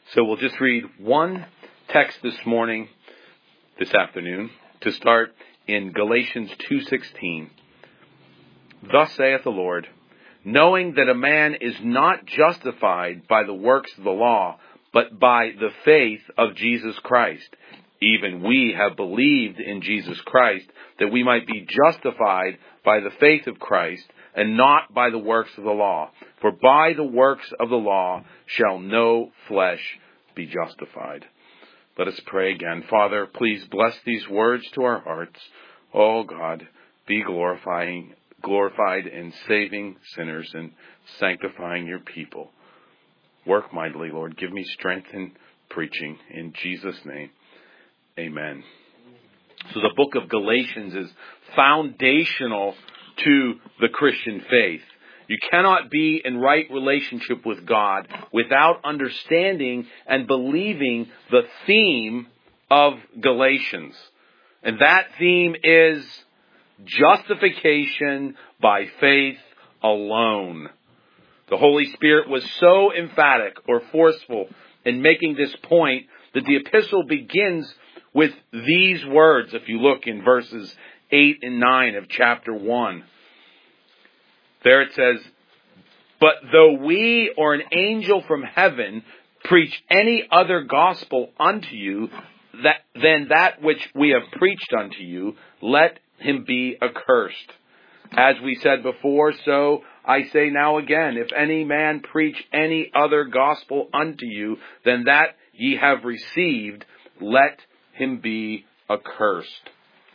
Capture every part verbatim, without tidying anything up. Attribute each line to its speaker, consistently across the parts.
Speaker 1: So we'll just read one text this morning, this afternoon, to start in Galatians two sixteen. Thus saith the Lord, knowing that a man is not justified by the works of the law, but by the faith of Jesus Christ. Even we have believed in Jesus Christ, that we might be justified by the faith of Christ, and not by the works of the law. For by the works of the law shall no flesh be justified. Let us pray again. Father, please bless these words to our hearts. Oh God, be glorifying, glorified in saving sinners and sanctifying your people. Work mightily, Lord. Give me strength in preaching. In Jesus' name, amen. So the book of Galatians is foundational to the Christian faith. You cannot be in right relationship with God without understanding and believing the theme of Galatians. And that theme is justification by faith alone. The Holy Spirit was so emphatic or forceful in making this point that the epistle begins with these words, if you look in verses eight and nine of chapter one. There it says, but though we or an angel from heaven preach any other gospel unto you that, than that which we have preached unto you, let him be accursed. As we said before, so I say now again, if any man preach any other gospel unto you than that ye have received, let him be accursed.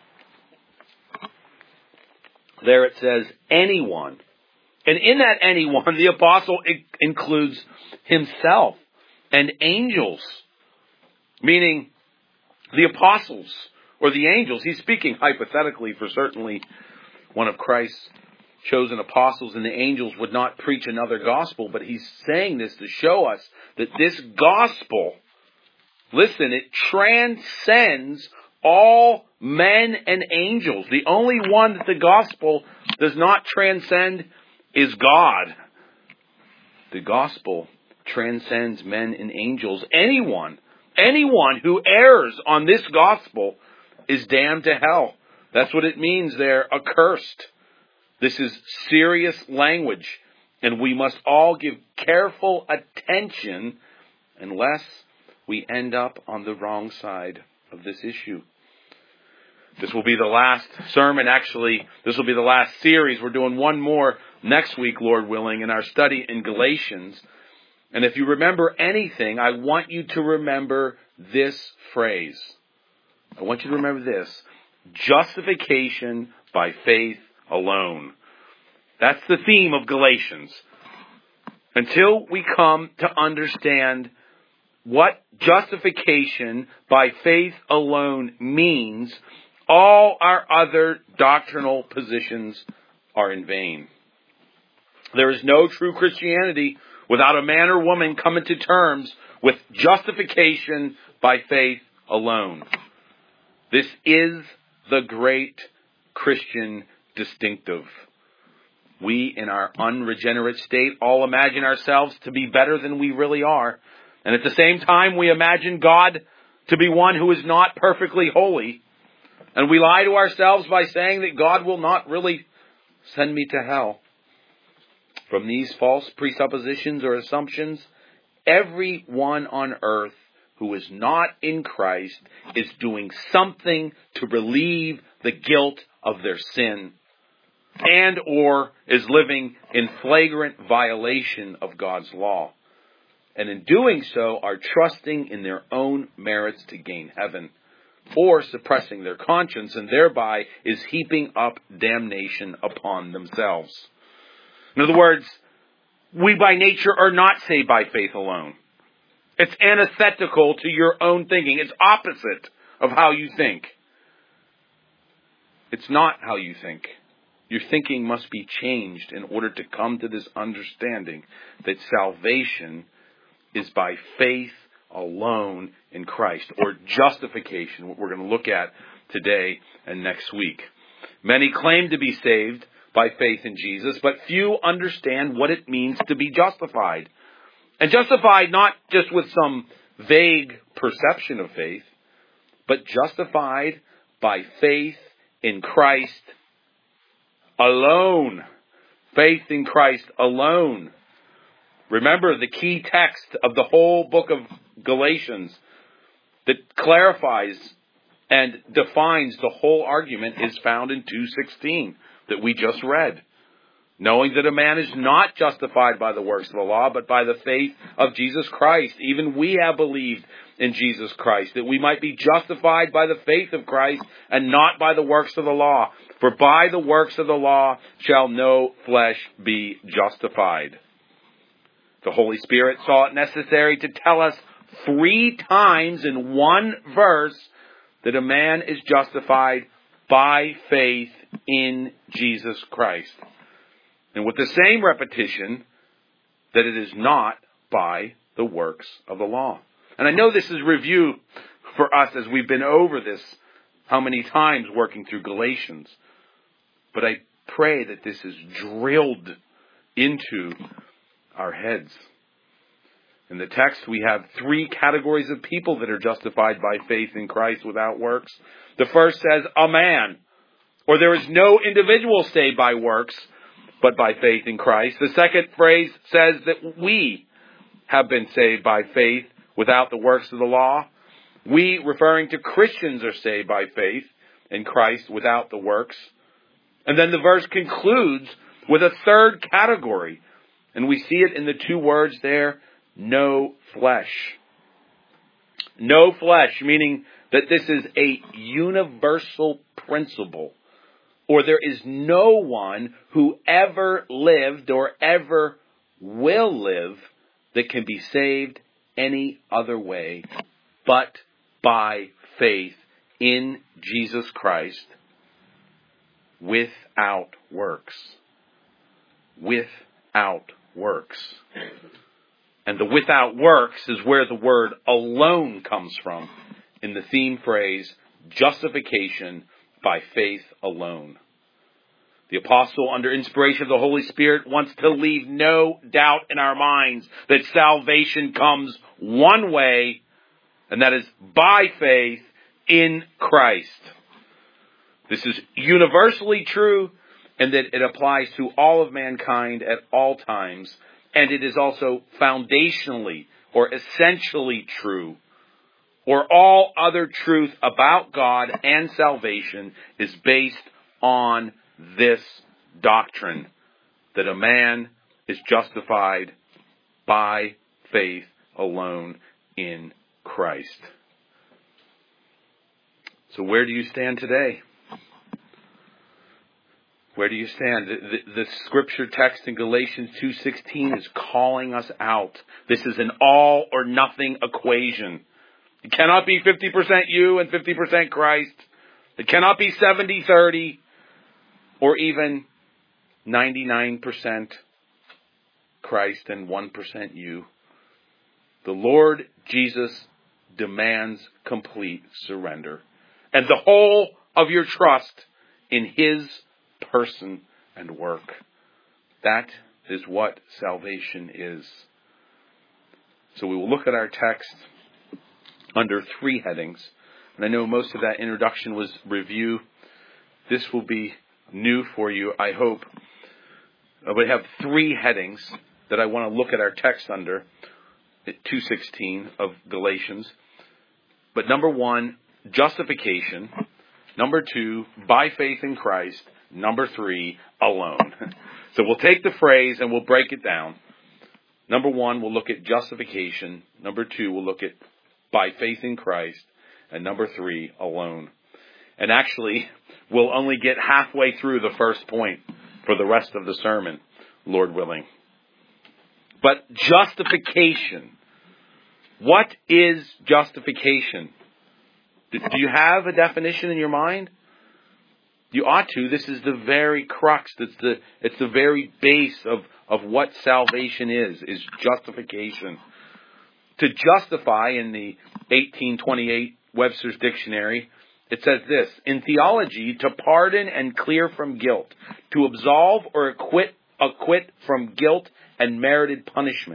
Speaker 1: There it says, anyone. And in that anyone, the apostle includes himself and angels, meaning the apostles or the angels. He's speaking hypothetically, for certainly one of Christ's chosen apostles and the angels would not preach another gospel, but he's saying this to show us that this gospel, listen, it transcends all men and angels. The only one that the gospel does not transcend is God. The gospel transcends men and angels. Anyone, anyone who errs on this gospel is damned to hell. That's what it means there, accursed. This is serious language, and we must all give careful attention unless we end up on the wrong side of this issue. This will be the last sermon. Actually, this will be the last series. We're doing one more next week, Lord willing, in our study in Galatians. And if you remember anything, I want you to remember this phrase. I want you to remember this. Justification by faith alone. That's the theme of Galatians. Until we come to understand what justification by faith alone means, all our other doctrinal positions are in vain. There is no true Christianity without a man or woman coming to terms with justification by faith alone. This is the great Christian distinctive. We, in our unregenerate state, all imagine ourselves to be better than we really are. And at the same time, we imagine God to be one who is not perfectly holy. And we lie to ourselves by saying that God will not really send me to hell. From these false presuppositions or assumptions, everyone on earth who is not in Christ is doing something to relieve the guilt of their sin and or is living in flagrant violation of God's law. And in doing so are trusting in their own merits to gain heaven, or suppressing their conscience, and thereby is heaping up damnation upon themselves. In other words, we by nature are not saved by faith alone. It's antithetical to your own thinking. It's opposite of how you think. It's not how you think. Your thinking must be changed in order to come to this understanding that salvation is by faith alone in Christ, or justification, what we're going to look at today and next week. Many claim to be saved by faith in Jesus, but few understand what it means to be justified. And justified not just with some vague perception of faith, but justified by faith in Christ alone. Faith in Christ alone. Remember, the key text of the whole book of Galatians that clarifies and defines the whole argument is found in two sixteen that we just read. Knowing that a man is not justified by the works of the law, but by the faith of Jesus Christ. Even we have believed in Jesus Christ, that we might be justified by the faith of Christ and not by the works of the law. For by the works of the law shall no flesh be justified. The Holy Spirit saw it necessary to tell us three times in one verse that a man is justified by faith in Jesus Christ. And with the same repetition, that it is not by the works of the law. And I know this is review for us as we've been over this how many times working through Galatians. But I pray that this is drilled into our heads. In the text, we have three categories of people that are justified by faith in Christ without works. The first says, a man, or there is no individual saved by works, but by faith in Christ. The second phrase says that we have been saved by faith without the works of the law. We, referring to Christians, are saved by faith in Christ without the works. And then the verse concludes with a third category. And we see it in the two words there, no flesh. No flesh, meaning that this is a universal principle. Or there is no one who ever lived or ever will live that can be saved any other way but by faith in Jesus Christ without works. Without works. And the without works is where the word alone comes from in the theme phrase, justification by faith alone. The apostle, under inspiration of the Holy Spirit, wants to leave no doubt in our minds that salvation comes one way, and that is by faith in Christ. This is universally true, and that it applies to all of mankind at all times, and it is also foundationally or essentially true, or all other truth about God and salvation is based on this doctrine, that a man is justified by faith alone in Christ. So where do you stand today? Where do you stand? The, the, the scripture text in Galatians two sixteen is calling us out. This is an all or nothing equation. It cannot be fifty percent you and fifty percent Christ. It cannot be seventy thirty or even ninety-nine percent Christ and one percent you. The Lord Jesus demands complete surrender and the whole of your trust in His person and work. That is what salvation is. So we will look at our text under three headings. And I know most of that introduction was review. This will be new for you, I hope. Uh, we have three headings that I want to look at our text under, two sixteen of Galatians. But number one, justification. Number two, by faith in Christ. Number three, alone. So we'll take the phrase and we'll break it down. Number one, we'll look at justification. Number two, we'll look at by faith in Christ. And number three, alone. And actually, we'll only get halfway through the first point for the rest of the sermon, Lord willing. But justification. What is justification? Do you have a definition in your mind? You ought to. This is the very crux. It's the, it's the very base of, of what salvation is, is justification. To justify, in the eighteen twenty-eight Webster's Dictionary, it says this: in theology, to pardon and clear from guilt, to absolve or acquit, acquit from guilt and merited punishment,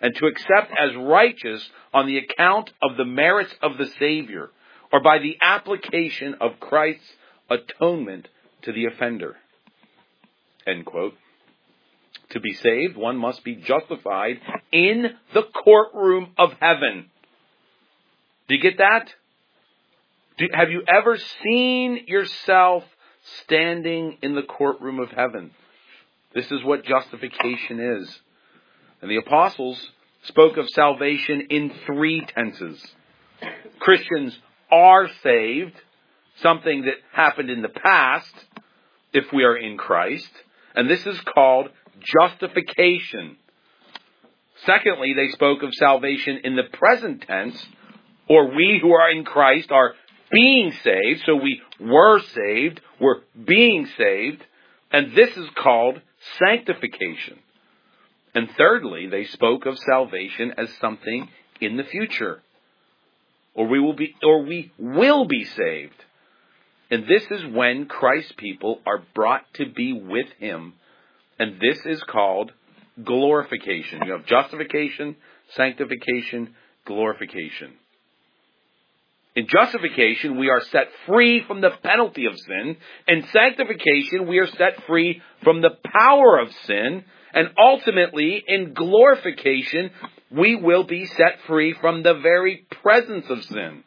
Speaker 1: and to accept as righteous on the account of the merits of the Savior, or by the application of Christ's atonement to the offender. End quote. To be saved, one must be justified in the courtroom of heaven. Do you get that? Do, have you ever seen yourself standing in the courtroom of heaven? This is what justification is. And the apostles spoke of salvation in three tenses. Christians are saved, something that happened in the past, if we are in Christ. And this is called justification. Secondly, they spoke of salvation in the present tense, or we who are in Christ are being saved. So we were saved, we're being saved, and this is called sanctification. And thirdly, they spoke of salvation as something in the future, or we will be, or we will be saved. And this is when Christ's people are brought to be with Him. And this is called glorification. You have justification, sanctification, glorification. In justification, we are set free from the penalty of sin. In sanctification, we are set free from the power of sin. And ultimately, in glorification, we will be set free from the very presence of sin.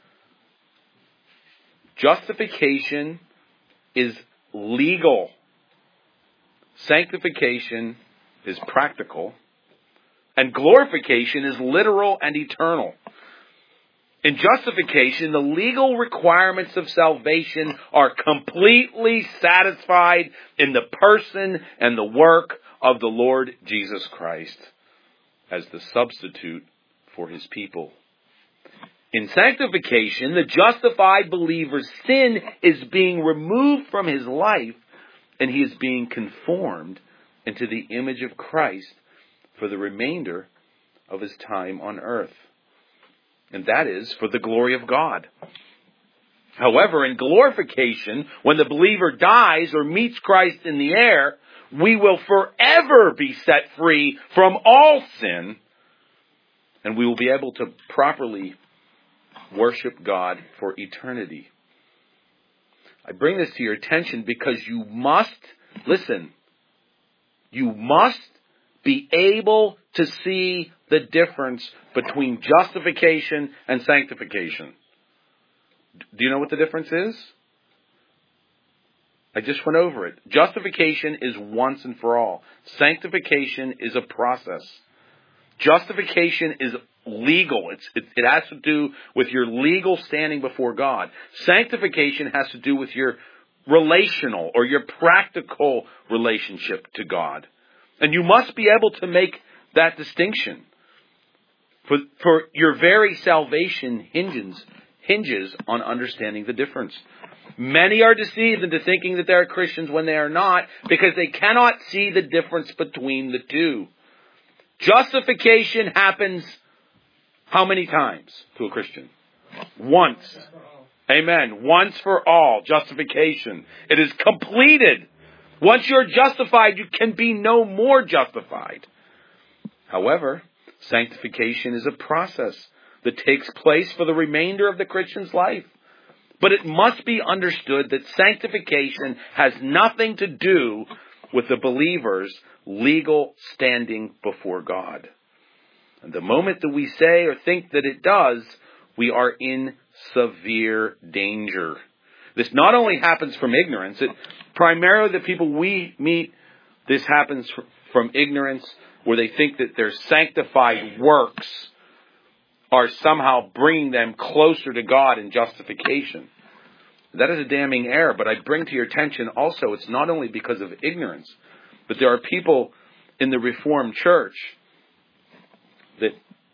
Speaker 1: Justification is legal. Sanctification is practical. And glorification is literal and eternal. In justification, the legal requirements of salvation are completely satisfied in the person and the work of the Lord Jesus Christ as the substitute for His people. In sanctification, the justified believer's sin is being removed from his life, and he is being conformed into the image of Christ for the remainder of his time on earth. And that is for the glory of God. However, in glorification, when the believer dies or meets Christ in the air, we will forever be set free from all sin, and we will be able to properly worship God for eternity. I bring this to your attention because you must, listen, you must be able to see the difference between justification and sanctification. Do you know what the difference is? I just went over it. Justification is once and for all. Sanctification is a process. Justification is legal. It's, it, it has to do with your legal standing before God. Sanctification has to do with your relational or your practical relationship to God. And you must be able to make that distinction. For, for your very salvation hinges, hinges on understanding the difference. Many are deceived into thinking that they are Christians when they are not, because they cannot see the difference between the two. Justification happens how many times to a Christian? Once. Amen. Once for all. Justification. It is completed. Once you're justified, you can be no more justified. However, sanctification is a process that takes place for the remainder of the Christian's life. But it must be understood that sanctification has nothing to do with the believer's legal standing before God. And the moment that we say or think that it does, we are in severe danger. This not only happens from ignorance, it primarily the people we meet, this happens from ignorance, where they think that their sanctified works are somehow bringing them closer to God in justification. That is a damning error, but I bring to your attention also, it's not only because of ignorance, but there are people in the Reformed Church that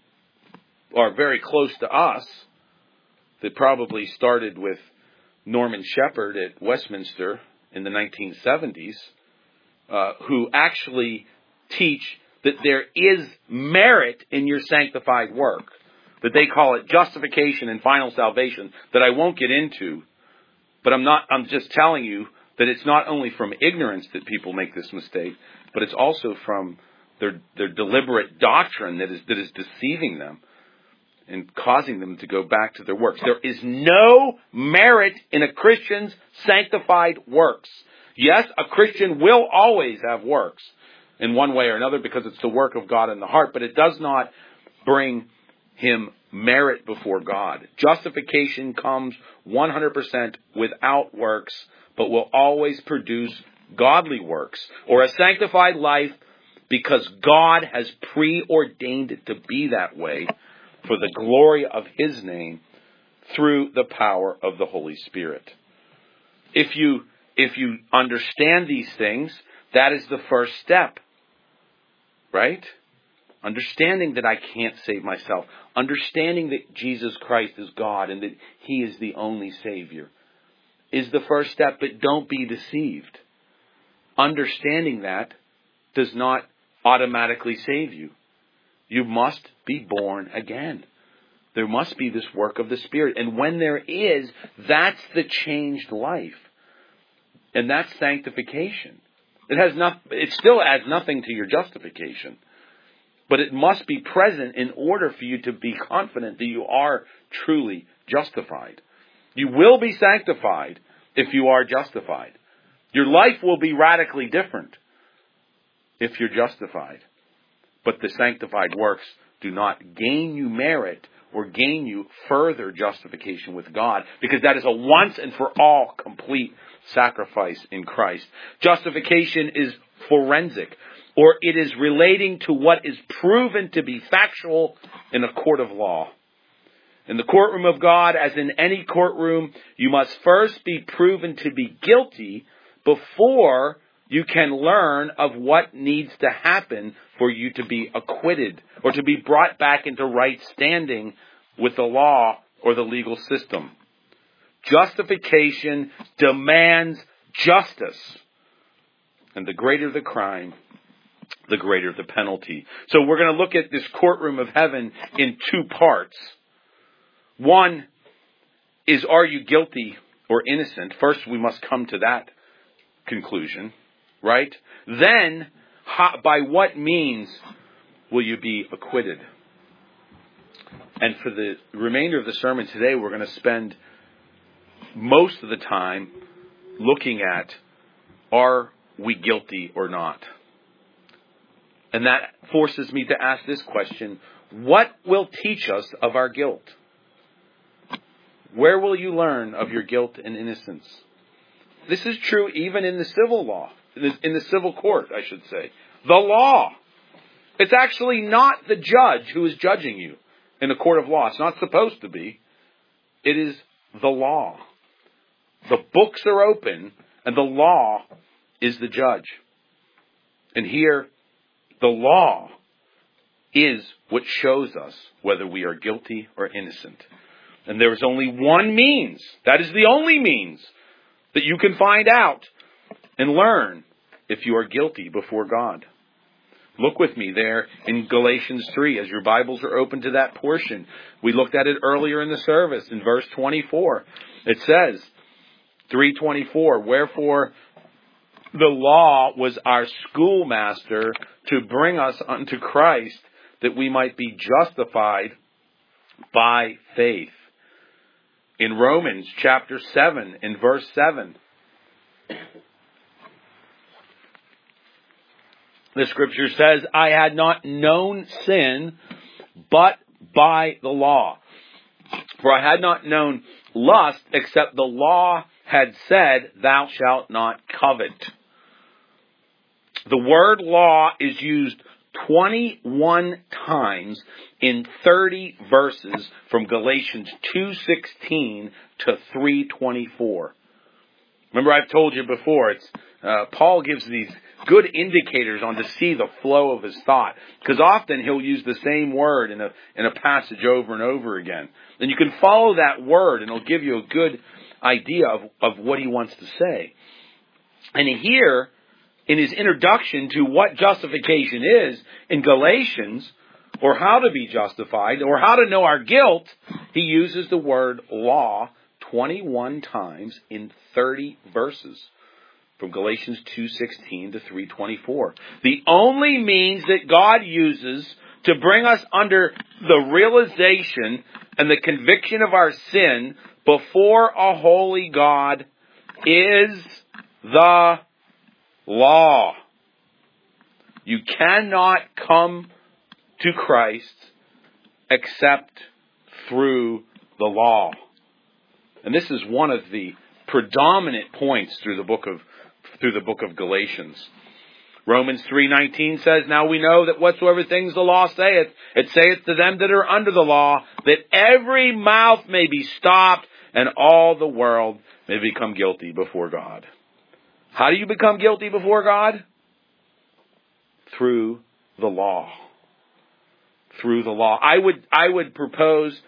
Speaker 1: are very close to us, that probably started with Norman Shepherd at Westminster in the nineteen seventies, uh, who actually teach that there is merit in your sanctified work, that they call it justification and final salvation, that I won't get into. But I'm not, I'm just telling you that it's not only from ignorance that people make this mistake, but it's also from their, their deliberate doctrine that is, that is deceiving them and causing them to go back to their works. There is no merit in a Christian's sanctified works. Yes, a Christian will always have works in one way or another because it's the work of God in the heart, but it does not bring him merit before God. Justification comes one hundred percent without works, but will always produce godly works, or a sanctified life because God has preordained it to be that way for the glory of his name through the power of the Holy Spirit. If you, if you understand these things, that is the first step, right? Understanding that I can't save myself. Understanding that Jesus Christ is God and that he is the only Savior is the first step, but don't be deceived. Understanding that does not automatically save you. You must be born again. There must be this work of the Spirit. And when there is, that's the changed life. And that's sanctification. It has not, it still adds nothing to your justification. But it must be present in order for you to be confident that you are truly justified. You will be sanctified if you are justified. Your life will be radically different if you're justified. But the sanctified works do not gain you merit or gain you further justification with God, because that is a once and for all complete sacrifice in Christ. Justification is forensic, or it is relating to what is proven to be factual in a court of law. In the courtroom of God, as in any courtroom, you must first be proven to be guilty before you can learn of what needs to happen for you to be acquitted or to be brought back into right standing with the law or the legal system. Justification demands justice. And the greater the crime, the greater the penalty. So we're going to look at this courtroom of heaven in two parts. One is, are you guilty or innocent? First, we must come to that conclusion, right? Then, how, by what means will you be acquitted? And for the remainder of the sermon today, we're going to spend most of the time looking at, are we guilty or not? And that forces me to ask this question: what will teach us of our guilt? Where will you learn of your guilt and innocence? This is true even in the civil law, in the, in the civil court, I should say. The law. It's actually not the judge who is judging you in a court of law. It's not supposed to be. It is the law. The books are open, and the law is the judge. And here, the law is what shows us whether we are guilty or innocent. And there is only one means. That is the only means that you can find out and learn if you are guilty before God. Look with me there in Galatians three as your Bibles are open to that portion. We looked at it earlier in the service in verse twenty-four. It says, three twenty-four, wherefore the law was our schoolmaster to bring us unto Christ, that we might be justified by faith. In Romans chapter seven, in verse seven, the scripture says, I had not known sin but by the law. For I had not known lust except the law had said, thou shalt not covet. The word law is used twenty-one times in thirty verses from Galatians two sixteen to three twenty-four. Remember, I've told you before, it's uh, Paul gives these good indicators on to see the flow of his thought, because often he'll use the same word in a in a passage over and over again. And you can follow that word, and it'll give you a good idea of, of what he wants to say. And here, in his introduction to what justification is in Galatians, or how to be justified, or how to know our guilt, he uses the word law twenty-one times in thirty verses. from Galatians two sixteen to three twenty-four. The only means that God uses to bring us under the realization and the conviction of our sin before a holy God is the law. You cannot come to Christ except through the law. And this is one of the predominant points through the book of through the book of Galatians. Romans three nineteen says, "Now we know that whatsoever things the law saith, it saith to them that are under the law, that every mouth may be stopped, and all the world may become guilty before God." How do you become guilty before God? Through the law. Through the law. I would I would propose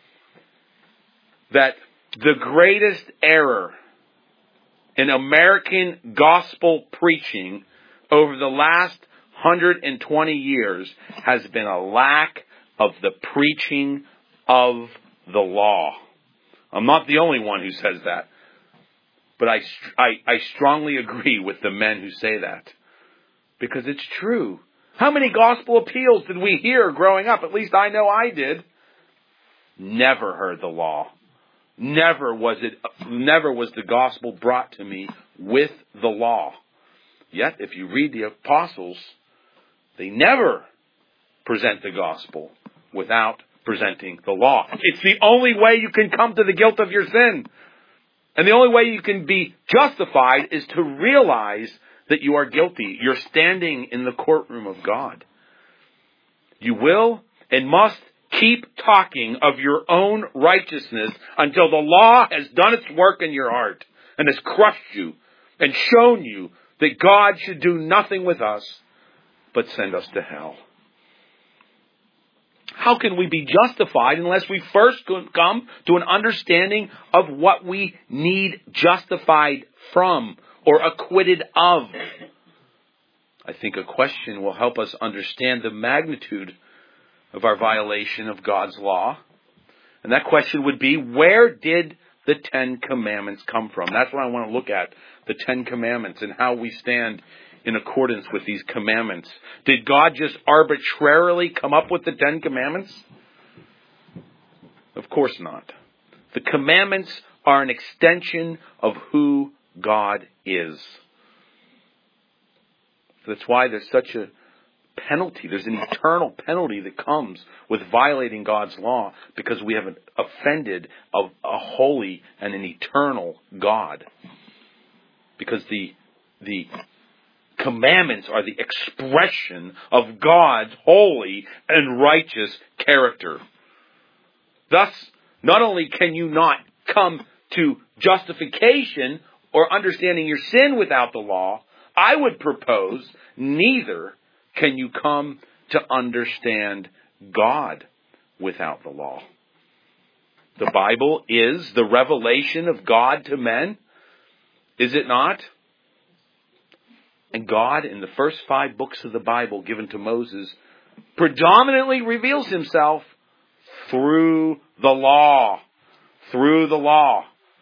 Speaker 1: that the greatest error in American gospel preaching over the last one hundred twenty years has been a lack of the preaching of the law. I'm not the only one who says that, but I, I, I strongly agree with the men who say that, because it's true. How many gospel appeals did we hear growing up? At least I know I did. Never heard the law. Never was it, never was the gospel brought to me with the law. Yet, if you read the apostles, they never present the gospel without presenting the law. It's the only way you can come to the guilt of your sin. And the only way you can be justified is to realize that you are guilty. You're standing in the courtroom of God. You will and must keep talking of your own righteousness until the law has done its work in your heart and has crushed you and shown you that God should do nothing with us but send us to hell. How can we be justified unless we first come to an understanding of what we need justified from or acquitted of? I think a question will help us understand the magnitude of our violation of God's law. And that question would be, where did the Ten Commandments come from? That's what I want to look at, the Ten Commandments and how we stand in accordance with these commandments. Did God just arbitrarily come up with the Ten Commandments? Of course not. The commandments are an extension of who God is. That's why there's such a penalty. There's an eternal penalty that comes with violating God's law, because we have offended a, a holy and an eternal God. Because the the commandments are the expression of God's holy and righteous character. Thus, not only can you not come to justification or understanding your sin without the law, I would propose neither can you come to understand God without the law. The Bible is the revelation of God to men, is it not? And God, in the first five books of the Bible given to Moses, predominantly reveals himself through the law. Through the law.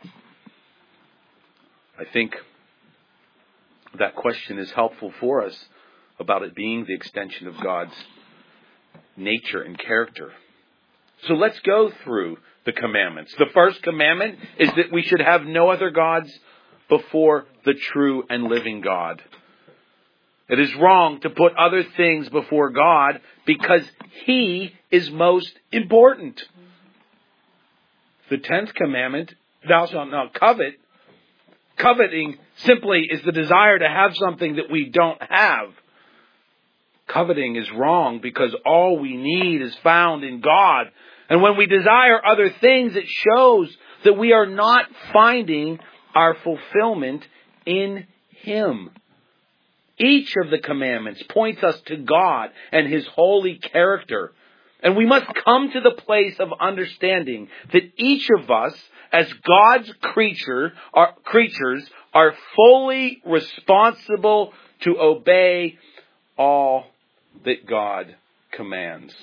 Speaker 1: I think that question is helpful for us about it being the extension of God's nature and character. So let's go through the commandments. The first commandment is that we should have no other gods before the true and living God. It is wrong to put other things before God because He is most important. The tenth commandment, thou shalt not covet. Coveting simply is the desire to have something that we don't have. Coveting is wrong because all we need is found in God. And when we desire other things, it shows that we are not finding our fulfillment in Him. Each of the commandments points us to God and His holy character. And we must come to the place of understanding that each of us, as God's creature, are, creatures, are fully responsible to obey all that God commands.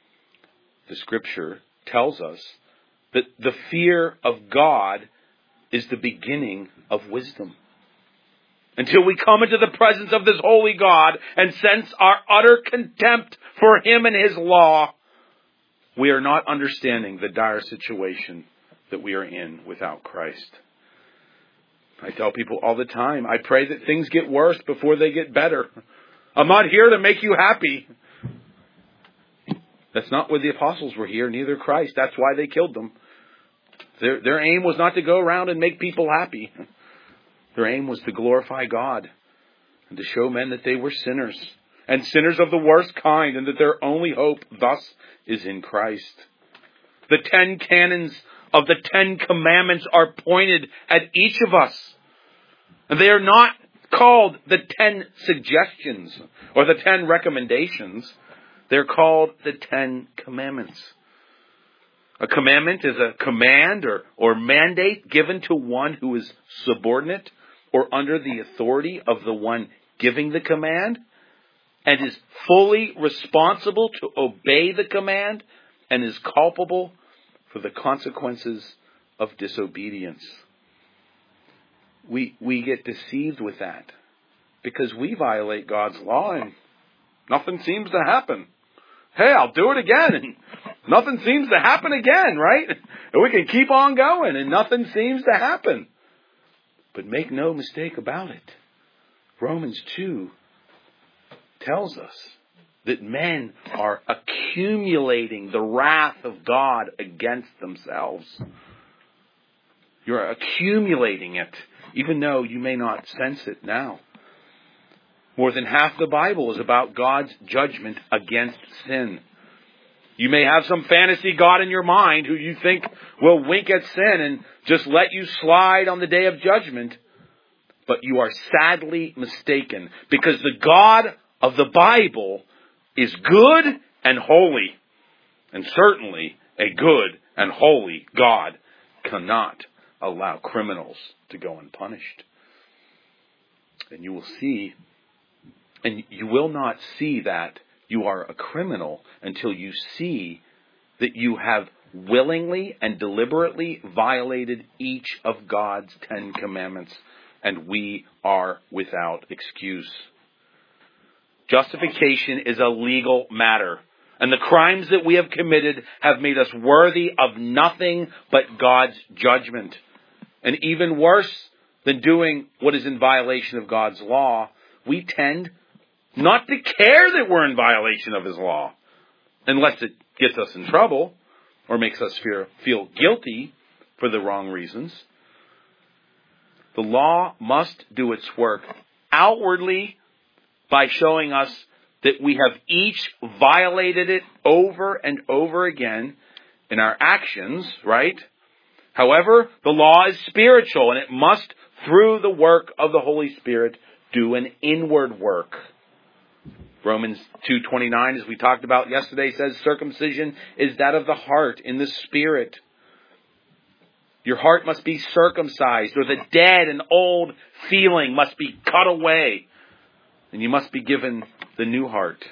Speaker 1: The Scripture tells us that the fear of God is the beginning of wisdom. Until we come into the presence of this holy God and sense our utter contempt for Him and His law, we are not understanding the dire situation that we are in without Christ. I tell people all the time, I pray that things get worse before they get better. I'm not here to make you happy. That's not why the apostles were here, neither Christ. That's why they killed them. Their, their aim was not to go around and make people happy. Their aim was to glorify God and to show men that they were sinners, and sinners of the worst kind, and that their only hope thus is in Christ. The ten canons of the Ten Commandments are pointed at each of us. And they are not called the Ten Suggestions or the Ten Recommendations. They're called the Ten Commandments. A commandment is a command or, or mandate given to one who is subordinate or under the authority of the one giving the command, and is fully responsible to obey the command, and is culpable for the consequences of disobedience. We we get deceived with that because we violate God's law and nothing seems to happen. Hey, I'll do it again, and nothing seems to happen again, right? And we can keep on going and nothing seems to happen. But make no mistake about it. Romans two tells us that men are accumulating the wrath of God against themselves. You're accumulating it, even though you may not sense it now. More than half the Bible is about God's judgment against sin. You may have some fantasy God in your mind who you think will wink at sin and just let you slide on the day of judgment. But you are sadly mistaken, because the God of the Bible is good and holy. And certainly a good and holy God cannot allow criminals to go unpunished. And you will see, and you will not see that you are a criminal until you see that you have willingly and deliberately violated each of God's Ten Commandments, and we are without excuse. Justification is a legal matter, and the crimes that we have committed have made us worthy of nothing but God's judgment. And even worse than doing what is in violation of God's law, we tend not to care that we're in violation of His law, unless it gets us in trouble or makes us feel, feel guilty for the wrong reasons. The law must do its work outwardly by showing us that we have each violated it over and over again in our actions, right? However, the law is spiritual, and it must, through the work of the Holy Spirit, do an inward work. Romans two twenty-nine, as we talked about yesterday, says circumcision is that of the heart in the Spirit. Your heart must be circumcised, or the dead and old feeling must be cut away, and you must be given the new heart.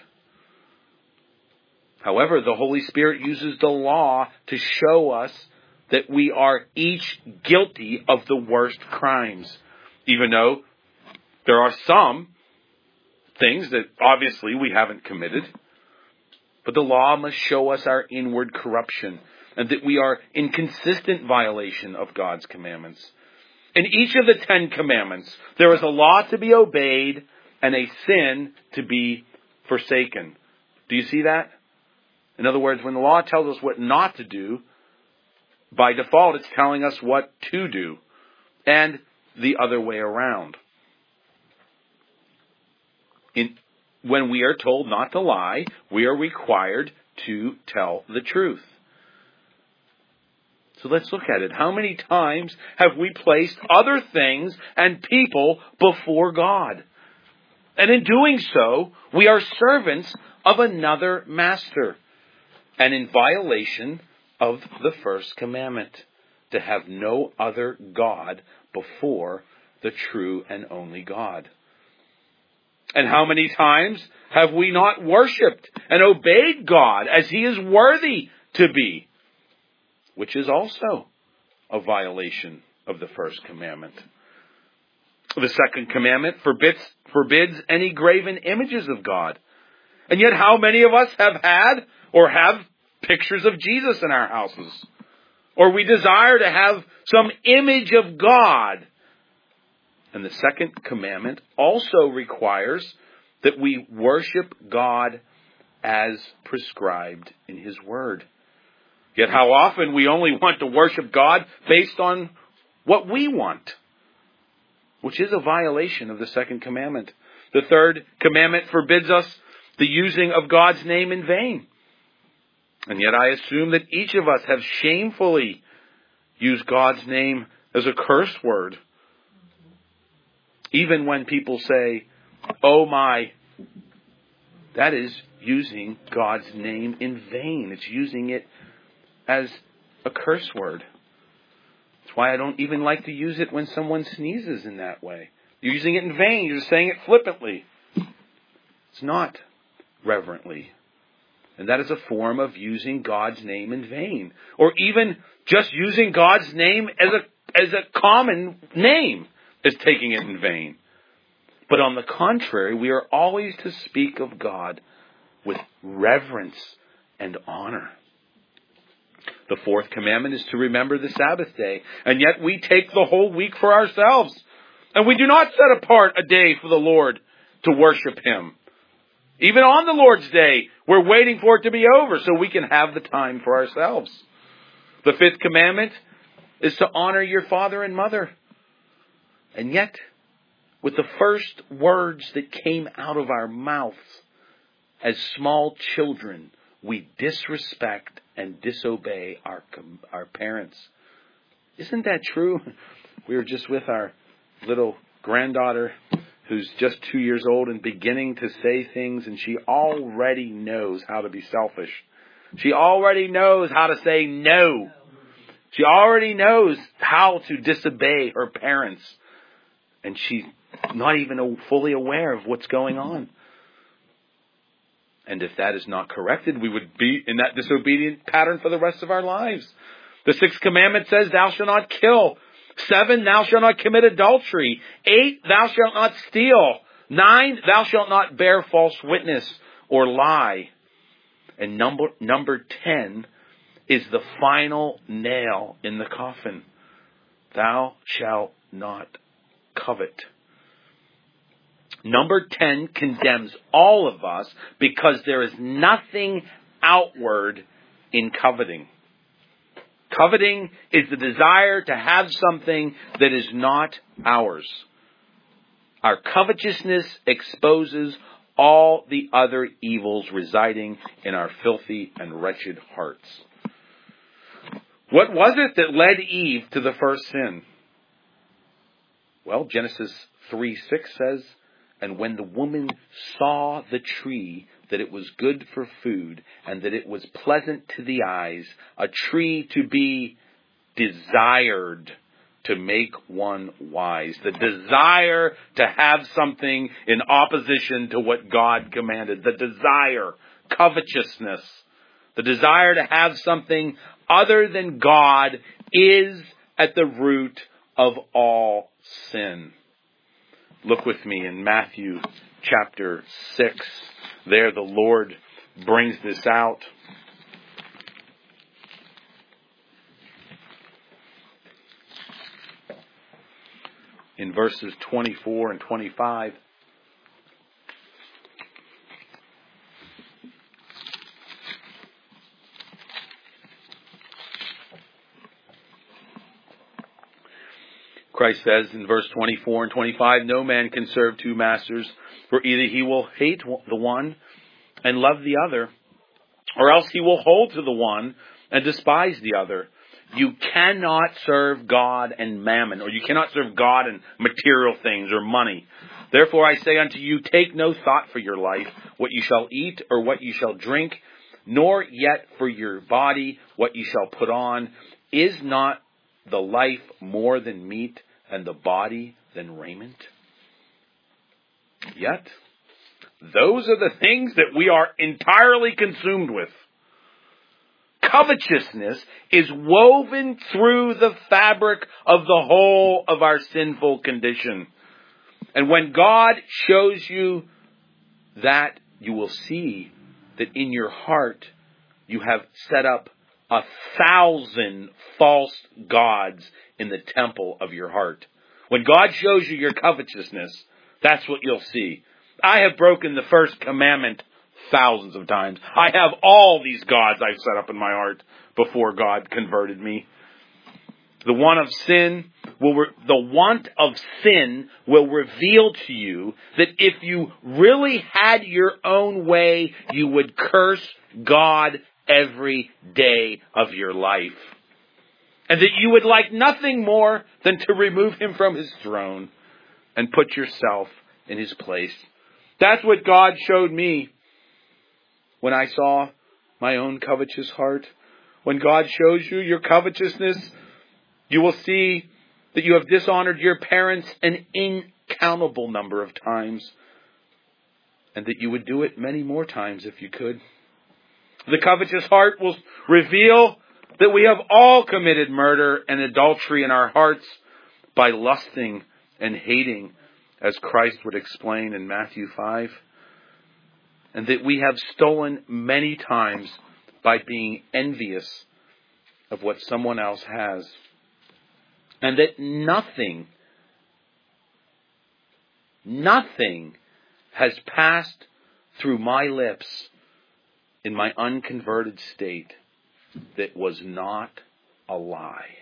Speaker 1: However, the Holy Spirit uses the law to show us that we are each guilty of the worst crimes, even though there are some things that obviously we haven't committed. But the law must show us our inward corruption, and that we are in consistent violation of God's commandments. In each of the Ten Commandments, there is a law to be obeyed and a sin to be forsaken. Do you see that? In other words, when the law tells us what not to do, by default it's telling us what to do, and the other way around. In, when we are told not to lie, we are required to tell the truth. So let's look at it. How many times have we placed other things and people before God? And in doing so, we are servants of another master, and in violation of the first commandment, to have no other God before the true and only God. And how many times have we not worshipped and obeyed God as He is worthy to be, which is also a violation of the first commandment. The second commandment forbids, forbids any graven images of God. And yet how many of us have had or have pictures of Jesus in our houses? Or we desire to have some image of God. And the second commandment also requires that we worship God as prescribed in His Word. Yet how often we only want to worship God based on what we want, which is a violation of the second commandment. The third commandment forbids us the using of God's name in vain. And yet I assume that each of us have shamefully used God's name as a curse word. Even when people say, "Oh my," that is using God's name in vain. It's using it as a curse word. That's why I don't even like to use it when someone sneezes in that way. You're using it in vain. You're just saying it flippantly. It's not reverently. And that is a form of using God's name in vain. Or even just using God's name as a, as a common name is taking it in vain. But on the contrary, we are always to speak of God with reverence and honor. The fourth commandment is to remember the Sabbath day. And yet we take the whole week for ourselves. And we do not set apart a day for the Lord to worship Him. Even on the Lord's day, we're waiting for it to be over so we can have the time for ourselves. The fifth commandment is to honor your father and mother. And yet, with the first words that came out of our mouths as small children, we disrespect and disobey our our parents. Isn't that true? We were just with our little granddaughter who's just two years old and beginning to say things, and she already knows how to be selfish. She already knows how to say no. She already knows how to disobey her parents. And she's not even fully aware of what's going on. And if that is not corrected, we would be in that disobedient pattern for the rest of our lives. The sixth commandment says, "Thou shalt not kill." Seven, "Thou shalt not commit adultery." Eight, "Thou shalt not steal." Nine, "Thou shalt not bear false witness or lie." And number, number ten is the final nail in the coffin. "Thou shalt not covet." Number ten condemns all of us because there is nothing outward in coveting. Coveting is the desire to have something that is not ours. Our covetousness exposes all the other evils residing in our filthy and wretched hearts. What was it that led Eve to the first sin? Well, Genesis three six says, "And when the woman saw the tree, that it was good for food, and that it was pleasant to the eyes, a tree to be desired to make one wise." The desire to have something in opposition to what God commanded. The desire, covetousness, the desire to have something other than God is at the root of all sin. Look with me in Matthew chapter six. There the Lord brings this out. In verses twenty-four and twenty-five. Christ says in verse twenty-four and twenty-five, "No man can serve two masters, for either he will hate the one and love the other, or else he will hold to the one and despise the other. You cannot serve God and mammon," or you cannot serve God and material things or money. "Therefore I say unto you, take no thought for your life, what you shall eat or what you shall drink, nor yet for your body what you shall put on. Is not the life more than meat, and the body than raiment?" Yet, those are the things that we are entirely consumed with. covetousness is woven through the fabric of the whole of our sinful condition. And when God shows you that, you will see that in your heart you have set up a thousand false gods in the temple of your heart. When God shows you your covetousness, that's what you'll see. I have broken the first commandment thousands of times. I have all these gods I've set up in my heart before God converted me. The want of sin will re- the want of sin will reveal to you that if you really had your own way, you would curse God every day of your life. And that you would like nothing more than to remove him from his throne and put yourself in his place. That's what God showed me when I saw my own covetous heart. When God shows you your covetousness, you will see that you have dishonored your parents an incountable number of times, and that you would do it many more times if you could. The covetous heart will reveal that we have all committed murder and adultery in our hearts by lusting and hating, as Christ would explain in Matthew five. And that we have stolen many times by being envious of what someone else has. And that nothing, nothing has passed through my lips in my unconverted state that was not a lie.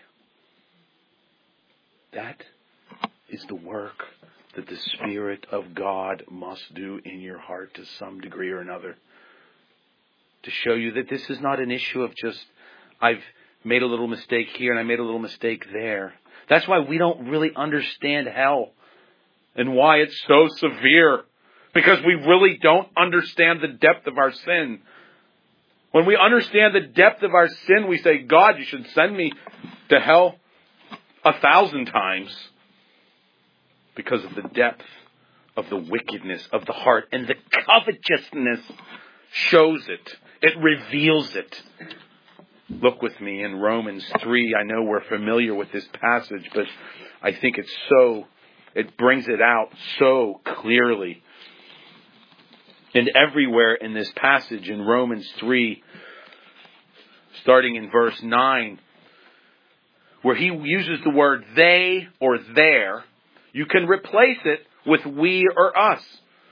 Speaker 1: That is the work that the Spirit of God must do in your heart to some degree or another. To show you that this is not an issue of just, I've made a little mistake here and I made a little mistake there. That's why we don't really understand hell and why it's so severe. Because we really don't understand the depth of our sin. When we understand the depth of our sin, we say, God, you should send me to hell a thousand times. Because of the depth of the wickedness of the heart. And the covetousness shows it. It reveals it. Look with me in Romans three. I know we're familiar with this passage, but I think it's so, it brings it out so clearly. And everywhere in this passage in Romans three, starting in verse nine, where he uses the word they or their, you can replace it with we or us.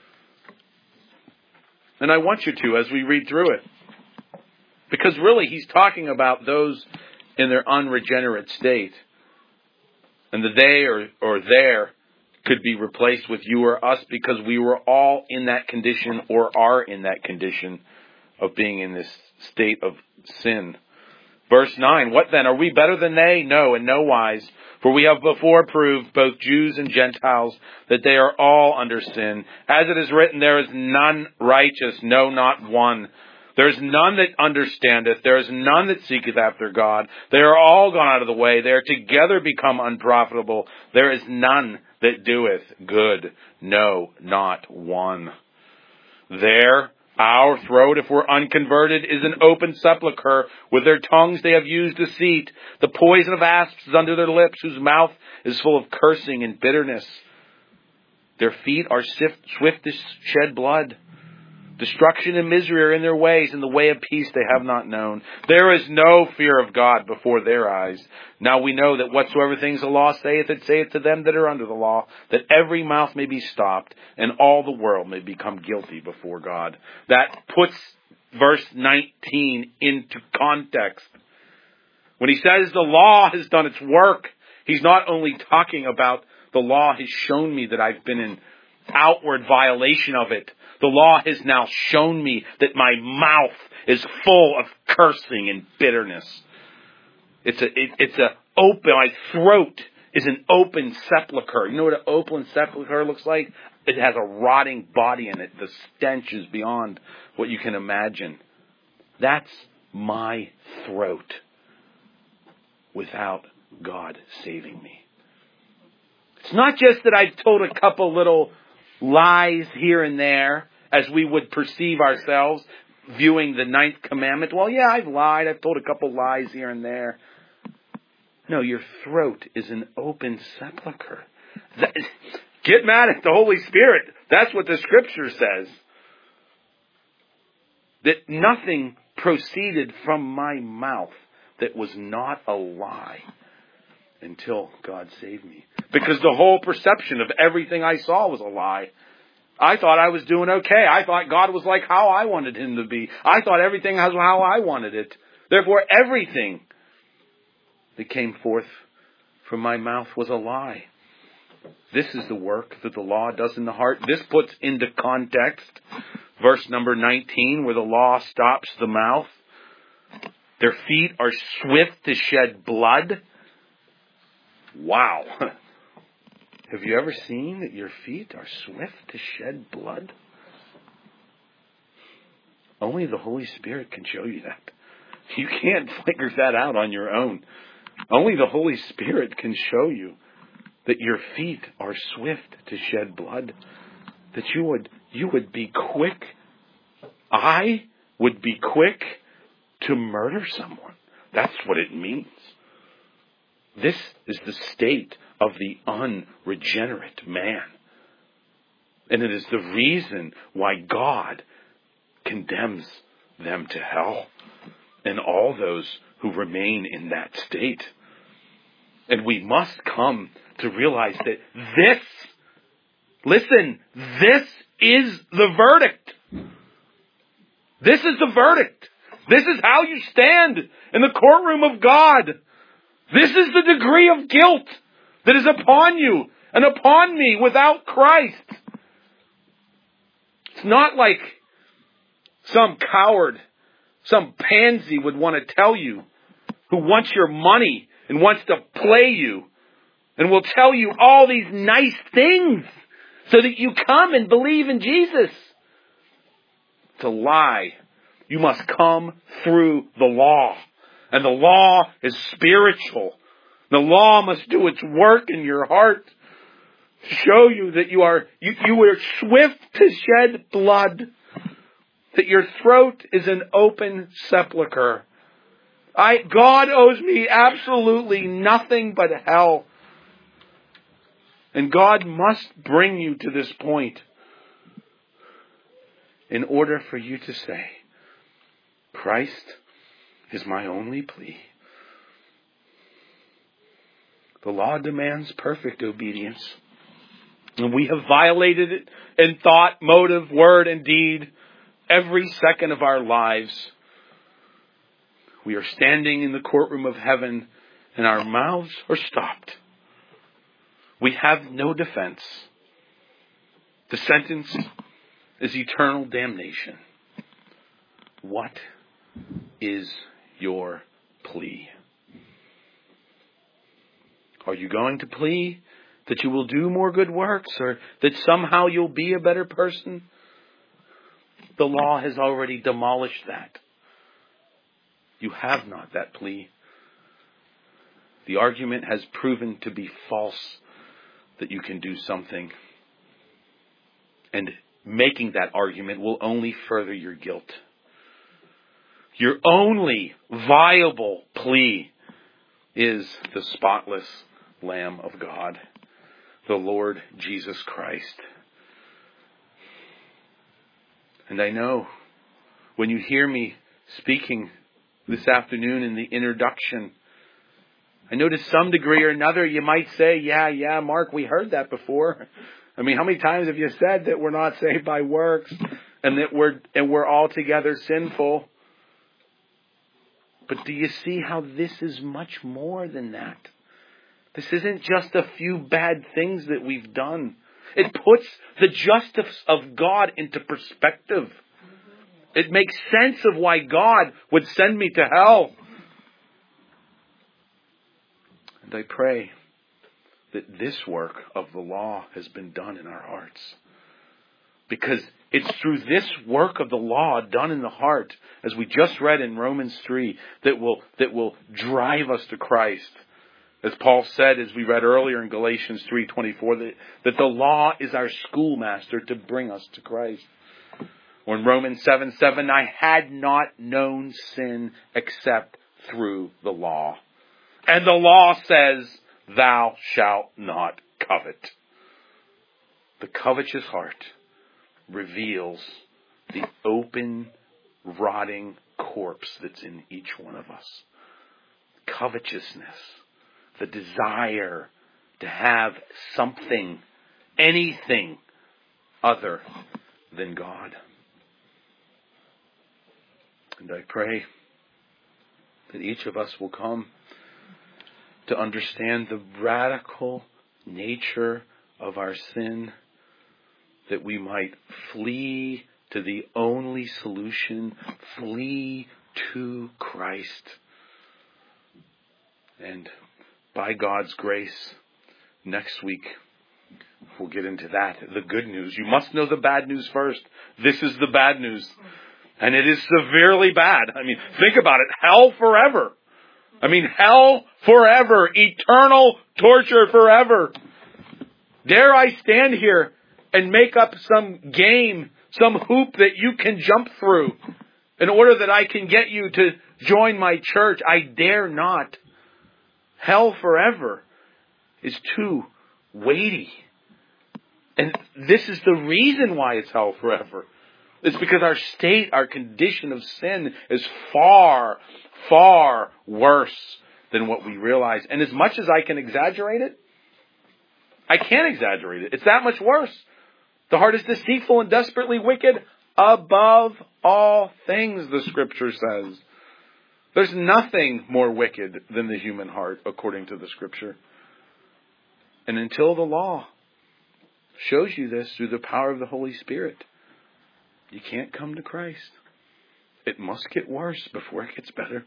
Speaker 1: And I want you to as we read through it. Because really he's talking about those in their unregenerate state. And the they or, or their could be replaced with you or us because we were all in that condition or are in that condition of being in this state of sin. Verse nine, what then? Are we better than they? No, in no wise. For we have before proved, both Jews and Gentiles, that they are all under sin. As it is written, there is none righteous, no, not one. There is none that understandeth. There is none that seeketh after God. They are all gone out of the way. They are together become unprofitable. There is none that doeth good. No, not one. There, our throat, if we're unconverted, is an open sepulchre. With their tongues they have used deceit. The poison of asps is under their lips, whose mouth is full of cursing and bitterness. Their feet are swift, swift to shed blood. Destruction and misery are in their ways, and the way of peace they have not known. There is no fear of God before their eyes. Now we know that whatsoever things the law saith, it saith to them that are under the law, that every mouth may be stopped, and all the world may become guilty before God. That puts verse nineteen into context. When he says the law has done its work, he's not only talking about the law has shown me that I've been in outward violation of it. The law has now shown me that my mouth is full of cursing and bitterness. It's a, it, it's a open, my throat is an open sepulcher. You know what an open sepulcher looks like? It has a rotting body in it. The stench is beyond what you can imagine. That's my throat without God saving me. It's not just that I've told a couple little lies here and there as we would perceive ourselves. viewing the ninth commandment, well, yeah, I've lied. I've told a couple lies here and there. No, your throat is an open sepulcher. That, get mad at the Holy Spirit. That's what the Scripture says. That nothing proceeded from my mouth that was not a lie until God saved me. Because the whole perception of everything I saw was a lie. I thought I was doing okay. I thought God was like how I wanted Him to be. I thought everything was how I wanted it. Therefore, everything that came forth from my mouth was a lie. This is the work that the law does in the heart. This puts into context verse number nineteen, where the law stops the mouth. Their feet are swift to shed blood. Wow. Have you ever seen that your feet are swift to shed blood? Only the Holy Spirit can show you that. You can't figure that out on your own. Only the Holy Spirit can show you that your feet are swift to shed blood. That you would you would be quick. I would be quick to murder someone. That's what it means. This is the state of the unregenerate man. And it is the reason why God condemns them to hell and all those who remain in that state. And we must come to realize that this, listen, this is the verdict. This is the verdict. This is how you stand in the courtroom of God. This is the degree of guilt that is upon you and upon me without Christ. It's not like some coward, some pansy would want to tell you, who wants your money and wants to play you and will tell you all these nice things so that you come and believe in Jesus. It's a lie. You must come through the law. And the law is spiritual. The law must do its work in your heart to show you that you are you, you are swift to shed blood, that your throat is an open sepulcher. I God owes me absolutely nothing but hell. And God must bring you to this point in order for you to say, Christ is my only plea. The law demands perfect obedience. And we have violated it in thought, motive, word, and deed every second of our lives. We are standing in the courtroom of heaven and our mouths are stopped. We have no defense. The sentence is eternal damnation. What is your plea? Are you going to plea that you will do more good works or that somehow you'll be a better person? The law has already demolished that. You have not that plea. The argument has proven to be false that you can do something. And making that argument will only further your guilt. Your only viable plea is the spotless Lamb of God, the Lord Jesus Christ. And I know when you hear me speaking this afternoon in the introduction, I know to some degree or another you might say, yeah, yeah, Mark, we heard that before. I mean, how many times have you said that we're not saved by works and that we're and we're altogether sinful? But do you see how this is much more than that? This isn't just a few bad things that we've done. It puts the justice of God into perspective. It makes sense of why God would send me to hell. And I pray that this work of the law has been done in our hearts. Because it's through this work of the law done in the heart, as we just read in Romans three, that will that will drive us to Christ. As Paul said, as we read earlier in Galatians three twenty-four, that, that the law is our schoolmaster to bring us to Christ. Or in Romans seven seven, I had not known sin except through the law. And the law says, thou shalt not covet. The covetous heart reveals the open, rotting corpse that's in each one of us. Covetousness, the desire to have something, anything other than God. And I pray that each of us will come to understand the radical nature of our sin, that we might flee to the only solution, flee to Christ. And by God's grace, next week we'll get into that, the good news. You must know the bad news first. This is the bad news. And it is severely bad. I mean, think about it. Hell forever. I mean, hell forever. Eternal torture forever. Dare I stand here and make up some game, some hoop that you can jump through in order that I can get you to join my church? I dare not. Hell forever is too weighty. And this is the reason why it's hell forever. It's because our state, our condition of sin is far, far worse than what we realize. And as much as I can exaggerate it, I can't exaggerate it. It's that much worse. The heart is deceitful and desperately wicked above all things, the Scripture says. There's nothing more wicked than the human heart, according to the Scripture. And until the law shows you this through the power of the Holy Spirit, you can't come to Christ. It must get worse before it gets better.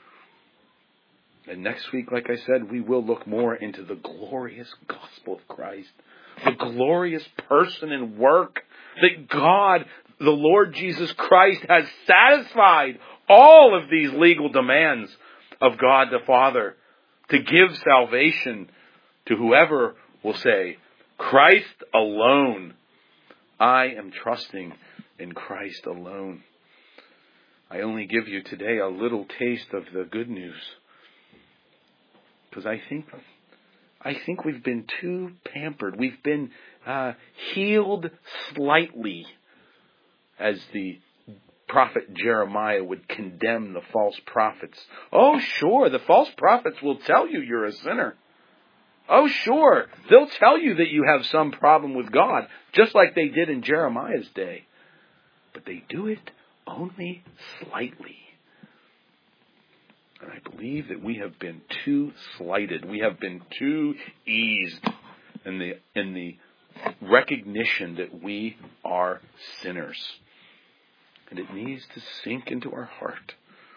Speaker 1: And next week, like I said, we will look more into the glorious gospel of Christ. The glorious person and work that God, the Lord Jesus Christ, has satisfied all of these legal demands of God the Father to give salvation to whoever will say, Christ alone. I am trusting in Christ alone. I only give you today a little taste of the good news, because I think I think we've been too pampered. We've been uh, healed slightly, as the prophet Jeremiah would condemn the false prophets. Oh, sure, the false prophets will tell you you're a sinner. Oh, sure, they'll tell you that you have some problem with God, just like they did in Jeremiah's day. But they do it only slightly. And I believe that we have been too slighted. We have been too eased in the in the recognition that we are sinners. And it needs to sink into our heart.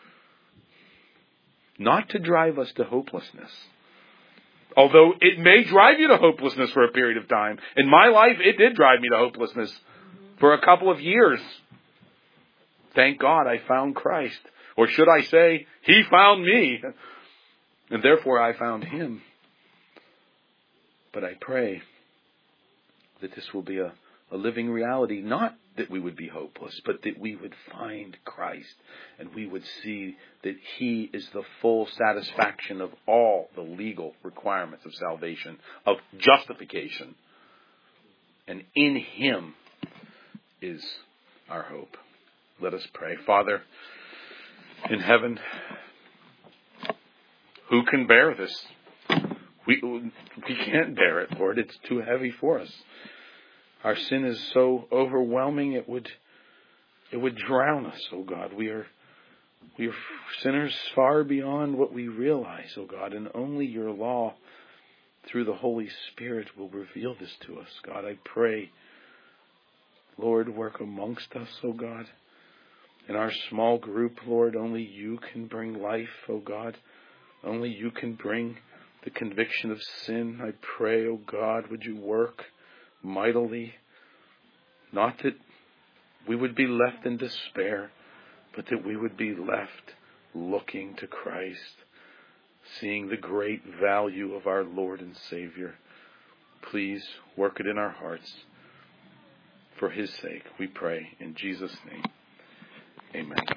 Speaker 1: Not to drive us to hopelessness. Although it may drive you to hopelessness for a period of time. In my life, it did drive me to hopelessness for a couple of years. Thank God I found Christ. Or should I say, He found me. And therefore I found Him. But I pray that this will be a, a living reality. Not that we would be hopeless, but that we would find Christ. And we would see that He is the full satisfaction of all the legal requirements of salvation, of justification. And in Him is our hope. Let us pray. Father in heaven, who can bear this? We we can't bear it, Lord. It's too heavy for us. Our sin is so overwhelming, it would it would drown us, oh God. We are we are sinners far beyond what we realize, oh God, and only your law through the Holy Spirit will reveal this to us, God. I pray, Lord, work amongst us, oh God. In our small group, Lord, only you can bring life, oh God. Only you can bring the conviction of sin. I pray, oh God, would you work mightily. Not that we would be left in despair, but that we would be left looking to Christ, seeing the great value of our Lord and Savior. Please work it in our hearts. for his sake. We pray in Jesus' name. Amen.